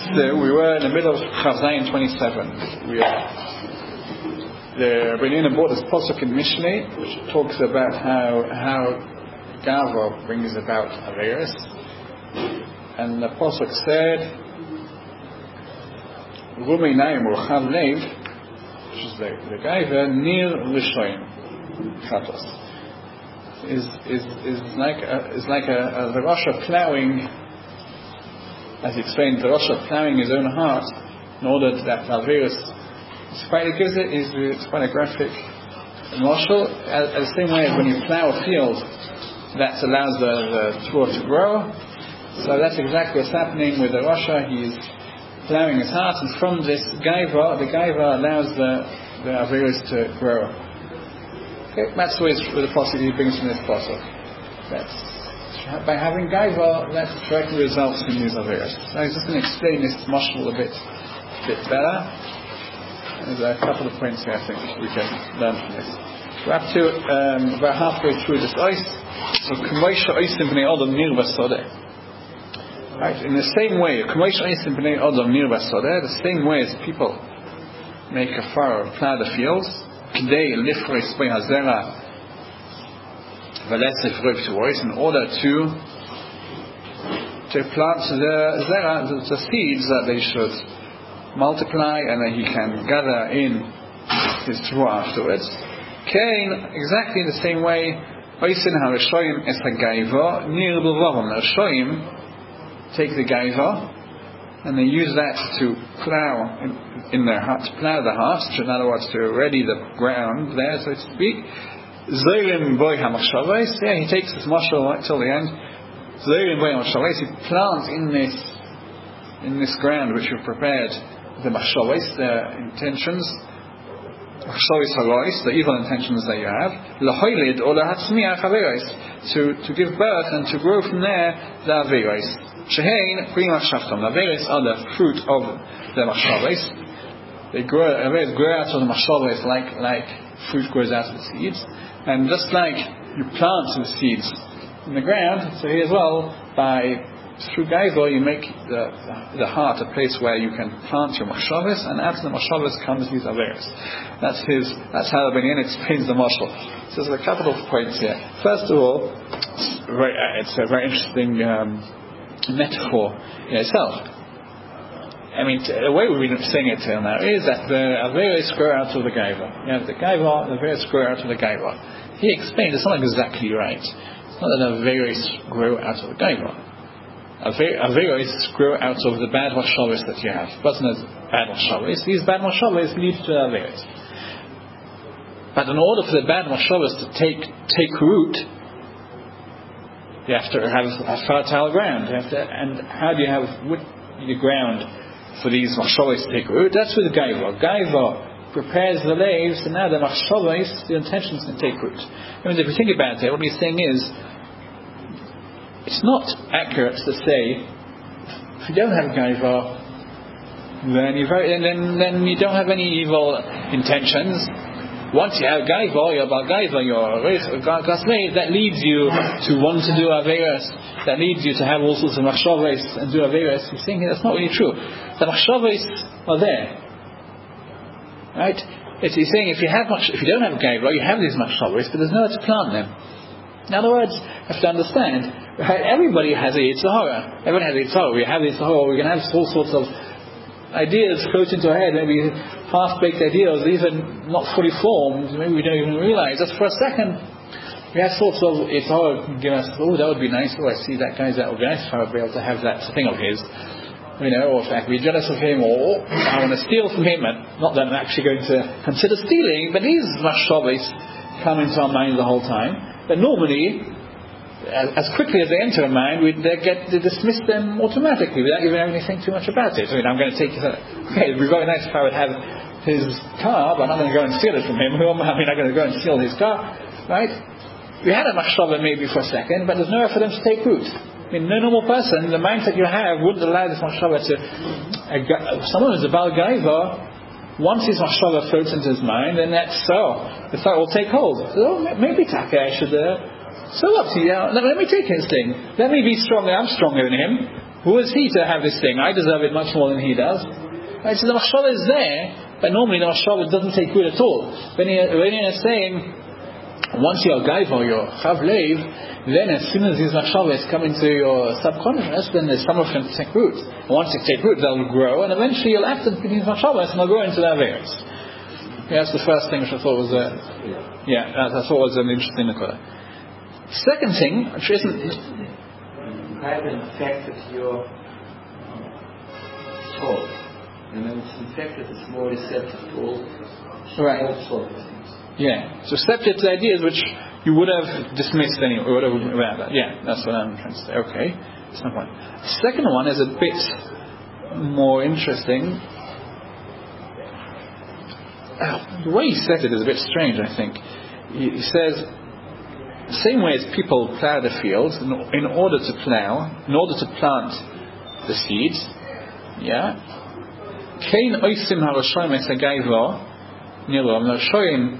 Still, we were in the middle of Chav Zayin 27. The Rabbeinu brought this pasuk in Mishneh, which talks about how Gava brings about Averis. And the pasuk said, Rumei Naim or Chav Lev, which is the Gaiva, Nir Rishoyim, Chatos, is like the Rasha plowing. As he explained, the Rasha plowing his own heart in order that Averis, it's quite a graphic marshal. The same way as when you plow a field, that allows the Torah to grow. So that's exactly what's happening with the Rasha. He's plowing his heart, and from this Gaiva, the Gaiva allows the Averis to grow. Okay, that's what the pasuk he brings from this pasuk. By having Gaiva, that directly results in these Averis. So I'm just going to explain this mashal a bit better. There's a couple of points here I think we can learn from this. We're up to about halfway through this ice. So, right, in the same way, the same way as people make a furrow, plow the fields, in order to plant the seeds that they should multiply and that he can gather in his teruah afterwards. Exactly the same way, the Rishoyim take the Gaiva and they use that to plow in their heart, to plow the heart, in other words, to ready the ground there, so to speak. Zolim boy hamachshavos. Yeah, he takes this mashal right till the end. Zolim boy hamachshavos. He plants in this ground which you've prepared the machshavos, the intentions, machshavos harois, the evil intentions that you have. Lahoylid or lahatzmiach averos, to give birth and to grow from there the averos. Shehein pri machshavtam. The averos are the fruit of the machshavos. They grow out of the machshavos like fruit grows out of the seeds. And just like you plant the seeds in the ground, so here as well, through Gaiva you make the heart a place where you can plant your machshavos, and out of the machshavos comes these averis. That's how the Benyan explains the mashal. So there's a couple of points here. First of all, it's a very interesting metaphor in itself. I mean, the way we've been saying it till now is that the Averis grow out of the Gaiva. You have the Gaiva, the Averis grow out of the Gaiva. He explained it's not exactly right. It's not that Averis grow out of the Gaiva. Averis grow out of the bad machshavos that you have. But not bad machshavos. These bad machshavos lead to Averis. But in order for the bad machshavos to take root, you have to have a fertile ground. And how do you have the ground for these machshavos to take root? That's with Gaiva. Gaiva prepares the leaves, and now the machshavos, the intentions, can take root. I mean, if you think about it, what he's saying is, it's not accurate to say, if you don't have Gaiva, then you don't have any evil intentions. Once you have Gaiva, you're Bal Gaiva, you're Gaslev, that leads you to want to do Averis, that leads you to have all sorts of machshavos and do Averis. He's saying that's not really true. The machshavos are there. Right? He's saying if you don't have Gaiva, you have these machshavos, but there's nowhere to plant them. In other words, you have to understand, right, everybody has a Yetzer Hara. Everyone has a Yetzer Hara. We have Yetzer Hara, we can have all sorts of ideas float into our head, maybe half-baked ideas, even not fully formed, maybe we don't even realize. Just for a second, we have sorts of Yetzer Hara give us, oh, that would be nice, oh, I see that guy, that would be nice if I would be able to have that thing of his. Or if I can be jealous of him, or I want to steal from him, and not that I'm actually going to consider stealing, but these machshavos come into our mind the whole time. But normally, as quickly as they enter our mind, they dismiss them automatically without even having to think too much about it. I mean, I'm going to take it. Okay, it would be very nice if I would have his car, but I'm not going to go and steal it from him. Who am I? I'm not going to go and steal his car, right? We had a machshava maybe for a second, but there's nowhere for them to take root. I mean, no normal person, the mindset you have wouldn't allow this machshava to. Someone who's a Bal Gaiva, once his machshava floats into his mind, then the thought will take hold. So maybe Taka, I should. So what? Let me take his thing. Let me be stronger. I'm stronger than him. Who is he to have this thing? I deserve it much more than he does. Right, so the machshava is there, but normally the machshava doesn't take root at all. When you're saying, once you're gaiva or you're chav leiv, then as soon as these machshavas come into your subconscious, then some of them take root. And once they take root, they'll grow, and eventually you'll act with these machshavas, and they'll grow into the averos. Yeah, that's the first thing which I thought was I thought was an interesting nukah. Second thing, which isn't, you haven't affected your soul, and when it's infected, it's more receptive to all sorts of things. Yeah, so receptive to ideas which you would have dismissed anyway. Yeah, that's what I'm trying to say. Okay, that's my point. The second one is a bit more interesting. The way he said it is a bit strange, I think. He says, the same way as people plough the fields in order to plant the seeds, yeah. Kein oisim haroshoim esagayvo nilo. Haroshoim,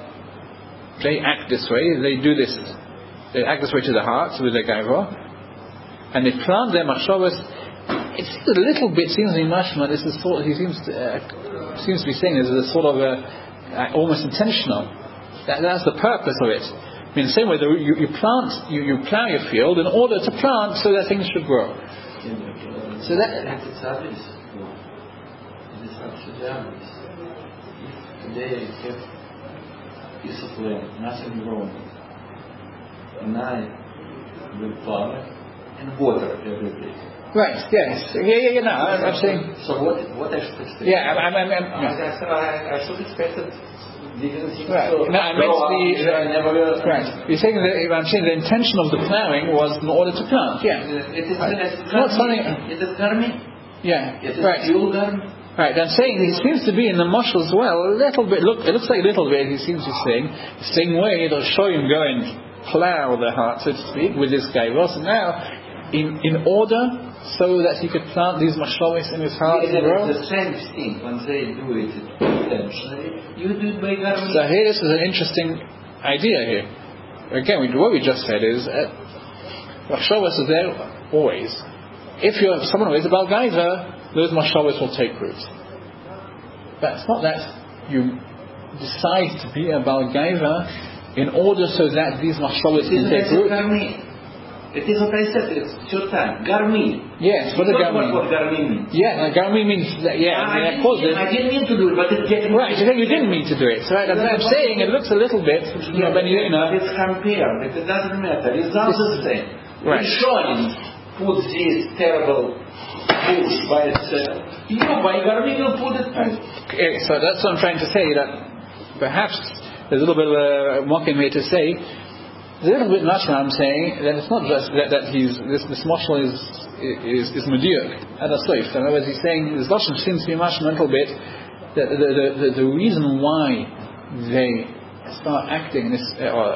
they act this way. They do this. They act this way to the heart with their gayvo, and they plant their machshavos. It seems a little bit. Seems to be mashma. This is sort. He seems to be saying this is a sort of almost intentional. That's the purpose of it. I mean, the same way that you plant, you plough your field in order to plant so that things should grow. So that. It's obvious. It is absolutely obvious. If today I have a piece of land, nothing growing, and I will plow it and water every day. Right. Yes. Yeah. No, I'm saying. So what I should expect? Yeah. I should expect it. Right. No, I meant right. You're saying that I'm saying the intention of the ploughing was in order to plant. Yeah. It is not something. It is garmi. Yeah. It is right. fuel garmi. Right. I'm saying he seems to be in the mashal as well. A little bit. Look, it looks like a little bit. He seems to be saying the same way it'll show him go and plough the heart, so to speak, with this guy. Well, so now, in order. So that he could plant these mashshavos in his heart and grow. It's the same thing when they do it intentionally. You do it by garmi. So here, this is an interesting idea here. Again, what we just said is mashshavos is there always. If you're someone who is about gaiva, those mashshavos will take root. But it's not that you decide to be about gaiva in order so that these mashshavos can take root. It is what I said. It's your time. Garmi. Yes. What does garmi mean? What garmi means? Yeah. Garmi means that. Yeah. I didn't mean to do it, but it's getting right. You didn't mean to do it. So right, I'm saying it looks a little bit. But it's compared. It doesn't matter. It's not the same. Right. Showing put this terrible bush by itself. You by garmi will put it. Okay. So that's what I'm trying to say. That perhaps there's a little bit of a mocking way to say. There's a little bit much I'm saying that it's not just that he's this mashal is mediyuk at a soif. In other words, he's saying this lashon seems to be much a little bit that the reason why they start acting this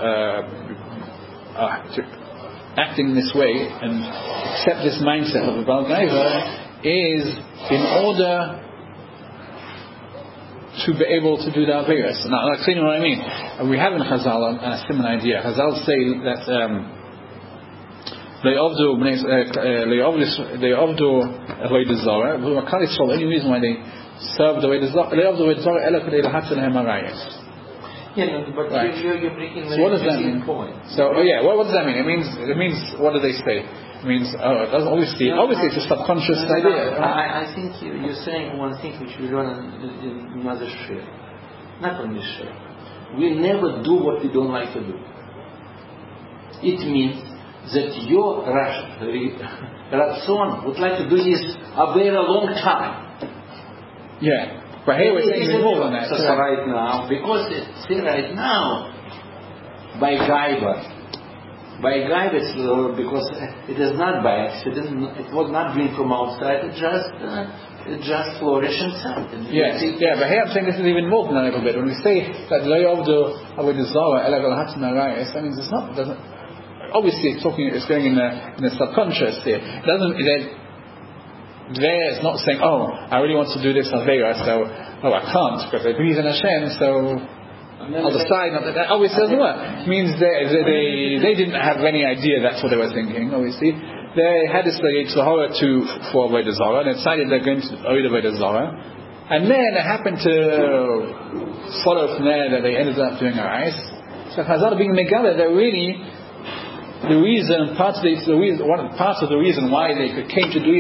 acting this way and accept this mindset of a Baal Gaiva is in order to be able to do the Averos. Now, I'll explain what I mean. We have in Chazal a similar idea. Chazal say that they avdu avodah zarah. The only reason why they serve the avodah zarah, they avdu avodah zarah ela kedei lahatzon lahem harayos. Yeah, but right. You're breaking the what does that mean? Point. So, what does that mean? It means what do they say? It means, obviously it's a subconscious idea. I think you're saying one thing which we learn in another share. Not on this share. We never do what we don't like to do. It means that your Ratson would like to do this a very long time. Yeah. But here we're saying more than that. So right now, because right now, by Gaiva, because it is not by accident, it was not being from outside, it just flourished inside. Yes, but here I'm saying this is even more than a little bit. When we say that lo yavdu avodah zarah ela lahatzon harayos, that means it doesn't. Obviously, it's going in the subconscious here. It doesn't. There, it's not saying, I really want to do this Avera, so I can't because I believe in Hashem, so I'll decide not that obviously doesn't work. It means they didn't have any idea that's what they were thinking, obviously. they had this Yetzer Hara for Avodah Zarah, and they decided they're going to Avodah Zarah, and then they happened to follow from there that they ended up doing Arais. So Chazal being Megala, they're really the reason, part of the reason why they came to do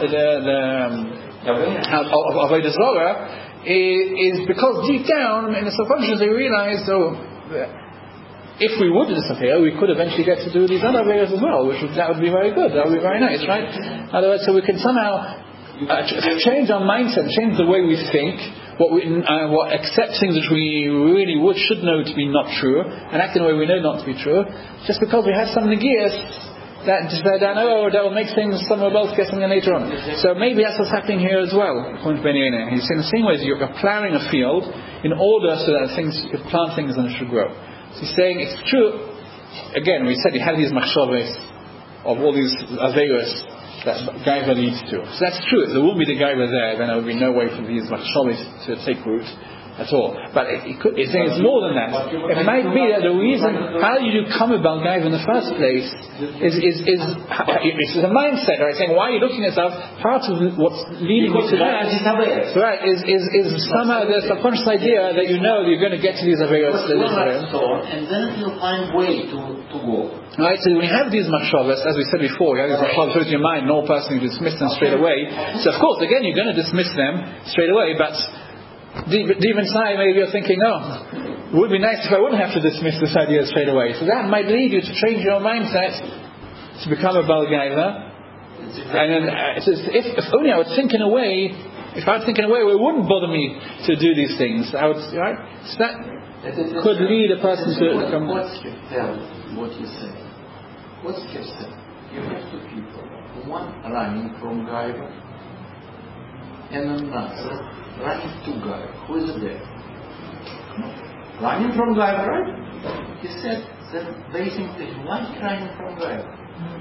Avodah Zarah is because deep down in the subconscious they realized, if we would do this affair, we could eventually get to do these other areas as well, that would be very good, that would be very nice, right? In other words, so we can somehow change our mindset, change the way we think, accept things which we really should know to be not true, and act in a way we know not to be true, just because we have some negias that will make things someone else get something later on. So maybe that's what's happening here as well. According to Ben Yehuda, he's saying the same way as you're plowing a field in order so that you plant things and it should grow. So he's saying it's true. Again, we said you have these machshavos of all these averos that gaiva leads to. So that's true. If there wouldn't be the gaiva there, then there would be no way for these machshavos to take root at all. But it's saying it's more than that. It might be that the reason how you come about gaiva in the first place is it's a mindset, right? Saying why are you looking at stuff? Part of what's leading you to that, right? Is somehow the subconscious idea that you know that you're going to get to these averos, and then you'll find way to go. Right, so when you have these machshavos, as we said before, you have these machshavos in your mind, no person can dismiss them straight away. So of course, again, you're going to dismiss them straight away, but deep inside, maybe you're thinking, it would be nice if I wouldn't have to dismiss this idea straight away. So that might lead you to change your mindset to become a Baal Gaiva. And then, if only I would think in a way, if I would think in a way where it wouldn't bother me to do these things, I would, right? So that could lead a person to become. What's your tell what you say? What's your say? You have two people, one running from Gaiva and another running to Gaiva. Who is there? Running from Gaiva, right? He said that they think that one running from Gaiva.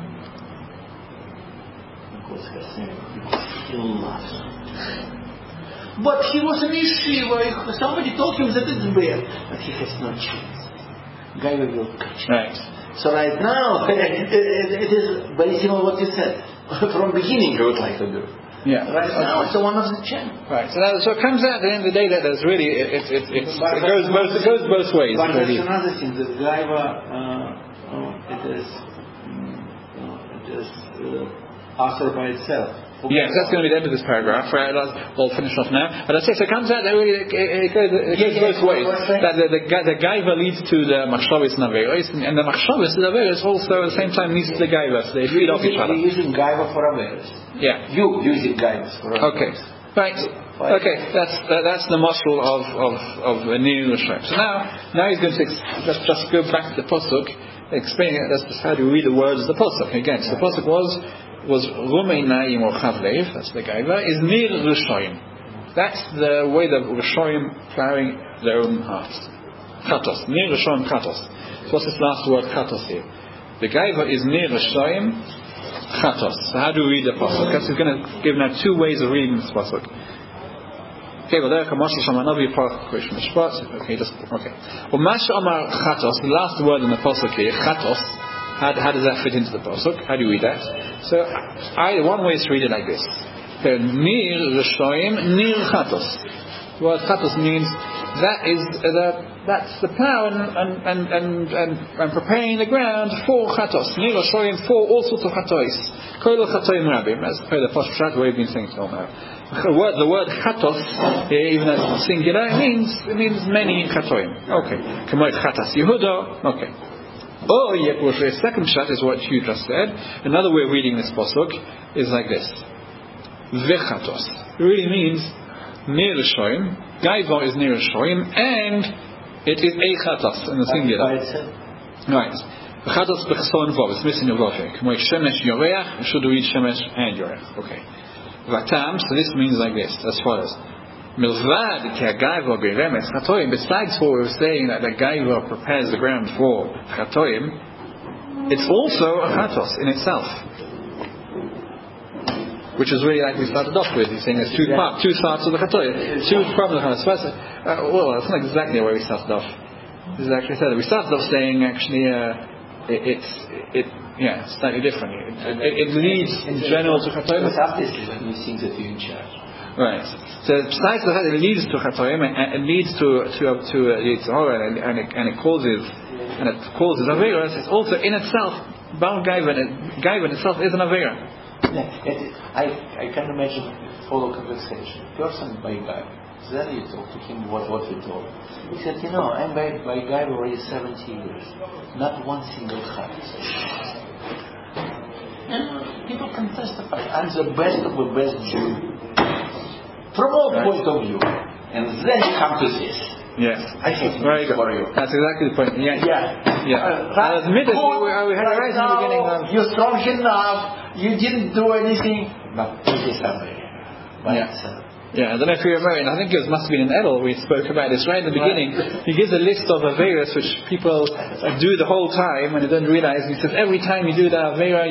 Because he said he loves. But he was an yeshiva. Somebody told him that it's bad, but he has no chance. Gaiva will catch him. Right. So right now, it is based on what you said. From beginning, you would like to do. Yeah. Right now, it's one of the channels. Right. So it comes out at the end of the day that there's really it goes both ways. But there's another thing. The Gaiva, it is author by itself. Okay. Yes, that's going to be the end of this paragraph. Right, we'll finish off now. But I say, so it comes out that really it goes both ways. That the Gaiva leads to the machshavos and averos, and the machshavos and averos also at the same time leads to the Gaiva. So they feed off each other. You're using Gaiva for averos. Yeah. You using Gaiva for averos. Okay. Right. Okay. That's the muscle of Nir L'Shoim. So now he's going to just go back to the pasuk, explaining that's just how to read the words of the pasuk. Again, so the pasuk was Rumei Naim or Chavlev, that's the Gaiva, is Nir L'Shoim. That's the way the L'Shoim plowing their own hearts. Chatos. Nir L'Shoim Chatos. So what's this last word Chatos here? The Gaiva is Nir L'Shoim Chatos. So how do we read the pasuk? Because we're going to give now two ways of reading this pasuk. Okay, well there comes another question. Okay, Well, Masha Amar Chatos, the last word in the pasuk here, Chatos. How does that fit into the pasuk? How do you read that? So, one way is to read it like this: Nir L'Shoim, Nir Chatos. The word Chatos means that's the plow and preparing the ground for Chatos. Nir L'Shoim, for all sorts of Chatos. Kol Chatoim Rabim. That's the Pasuk we've been saying till now. The word Chatos, even as singular, it means many Chatoim. Okay. K'moed Chatas Yehuda. Okay. The second shot is what you just said. Another way of reading this pasuk is like this: V'chatos. It really means Nir L'Shoim. Gaiva is Nir L'Shoim, and it is a chatos in the singular. Right. V'chatos b'chson vav. It's missing a vav here. K'moy shemesh yoreach. Should read shemesh and yoreach. Okay. V'atam. So this means like this, as follows. Milvad ki hagaiva geremes chatoim. Besides what we were saying that the gaiva prepares the ground for chatoim, it's also a chatos in itself, which is really like we started off with. He's saying there's two parts of the chatoim, two from the chatos. First, that's not exactly where we started off. This is actually said. We started off saying actually slightly different. It leads in general to Chatoim. Because obviously when you think that you're in charge. Right. So besides the fact that it leads to Chatoim, it leads to Yitzhara, and it causes Averas, it's also in itself, Baal Gaiva in itself is an Avera. I can imagine follow conversation. Person by guy. Then you talk to him what we talk. He said, I'm by guy already 70 years. Not one single cut. And people can testify. I'm the best of the best Jew. From all point of view. And then you come to this. Yes. I think very good. For you. That's exactly the point. Yeah. I'll admit it. We had a right in the beginning. You're strong enough. You didn't do anything. But it is something. I don't know if you remember, and I think it must have been in Edel we spoke about this right in the beginning. He gives a list of Averas which people do the whole time and they don't realize. He says every time you do the Avera,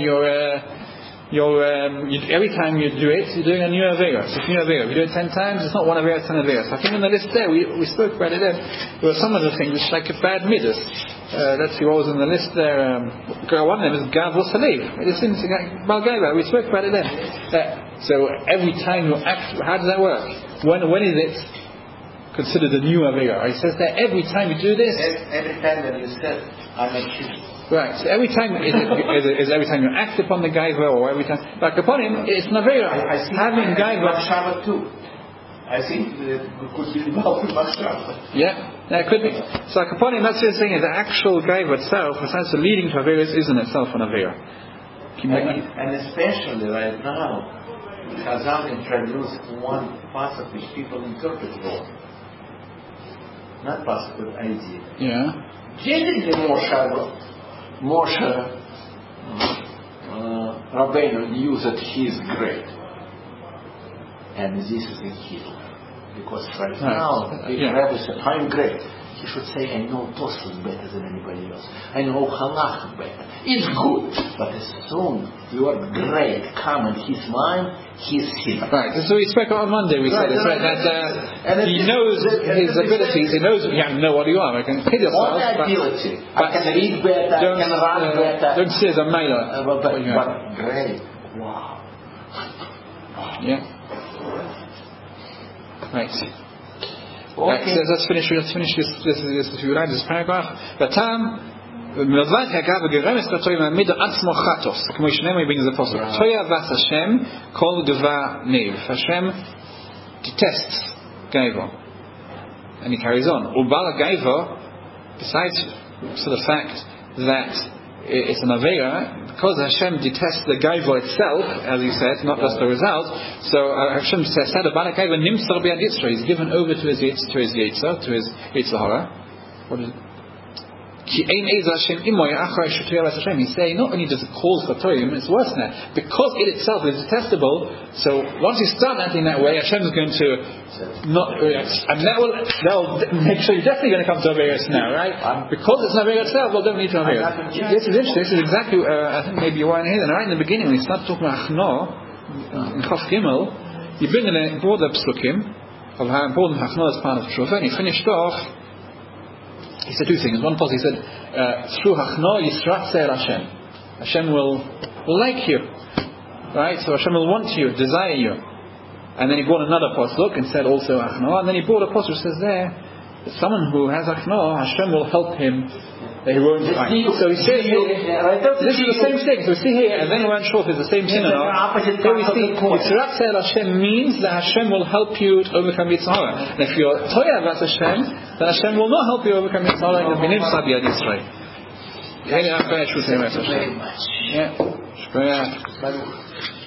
every time you do it, you're doing a new Avera. So it's a new Avera. If you do it 10 times, it's not one Avera, it's 10 Averas. I think in the list there, we spoke about it then. There were some of the things which like a bad midas. Let's see what was in the list there. One of them is Gavos Halev. It's in Baal Gaiva. We spoke about it then. So every time you act, how does that work? When is it considered a new Avera? He says that every time you do this. Every time that you said, I'm a Jew. Right, so every time is every time you act upon the Gaiva, or every time like upon him, it's an Avera. I think having Gaiva Shabbat too. I think it could be involved with Shabbat. It could be. So like upon him, that's the thing, is the actual Gaiva itself, besides the leading to Averas, is in itself an Avera. And especially right now, Chazal introduced one pasuk which people interpret wrong. Not pasuk, but idea. Generally, Moshe Rabbeinu knew that he is great, and this is a Hitler, because right now Rabbi said, I'm great. He should say, I know Tosfos better than anybody else. I know Halach better. It's good, but as soon your great come in his mind, he's Hitler. Right. So we spoke on Monday. We said this, right? That he knows his abilities. He knows. Know what you are. I can kill yourself. All the ability. I can read better. I can run better. Don't see as a mailer. But great. Wow. Yeah. Right. Right, so let's finish this paragraph. Vatam Milvat Hagav Geremes Katoim Amid Atzmo Chatos. כמו שנאמר brings the apostle. Toya vas Hashem kol geva nev. Hashem detests Gaiva, and he carries on. Ubala Gaiva, besides for the fact that it's an Avera, because Hashem detests the Gaiva itself, as he said, not just the result. So Hashem says, he's given over to his Yitzhar, to his Yitzhara. What is it? He's saying not only does it cause Chatoim, it's worse than that. Because it itself is detestable, so once you start acting that way, Hashem is going to not react. And that will make sure you're definitely going to come to Averis now, right? Because it's an Averis itself, well, don't need to Averis. This is interesting. This is exactly, I think maybe you weren't here then. Right in the beginning, we start talking about Achno, in Chaf Gimel, you bring in a broader psukim of how important Achno is part of Tshuva, and he finished off. He said two things. One part he said, through Hachno Yisratze Hashem. Hashem will like you. Right? So Hashem will want you, desire you. And then he brought another pasuk and said also Hachno. And then he brought a pasuk which says there, that someone who has Hachno, Hashem will help him. That he won't fight. So he says here, this is the same thing. So we see here, and then we weren't sure if it's the same synonym. Here we see, Yisratze Hashem means that Hashem will help you to overcome Yitzhara. And if you're Toya Vas Hashem, then Hashem will not help you overcome Yitzhara and be Nimsa B'Yad Yisrael. Very much. Yeah.